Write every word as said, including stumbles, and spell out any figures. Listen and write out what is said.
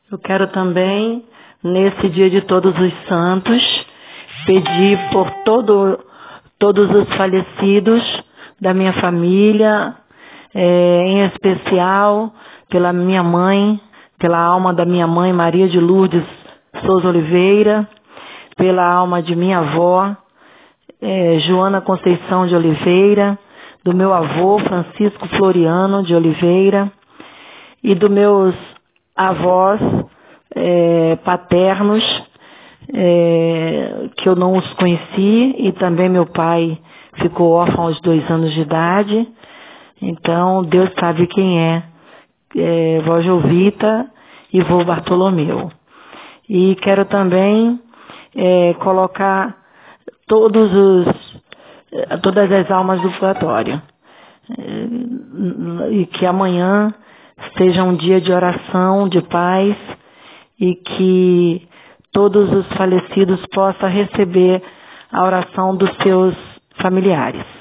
Eu quero também, nesse dia de Todos os Santos, pedir por todo, todos os falecidos da minha família, é, em especial pela minha mãe, pela alma da minha mãe, Maria de Lourdes Souza Oliveira, pela alma de minha avó, é, Joana Conceição de Oliveira, do meu avô, Francisco Floriano de Oliveira, e dos meus avós é, paternos, é, que eu não os conheci, e também meu pai ficou órfão aos dois anos de idade. Então, Deus sabe quem é, é vó Jovita e vô Bartolomeu. E quero também é, colocar todos os, todas as almas do purgatório. É, e que amanhã seja um dia de oração, de paz, e que todos os falecidos possam receber a oração dos seus familiares.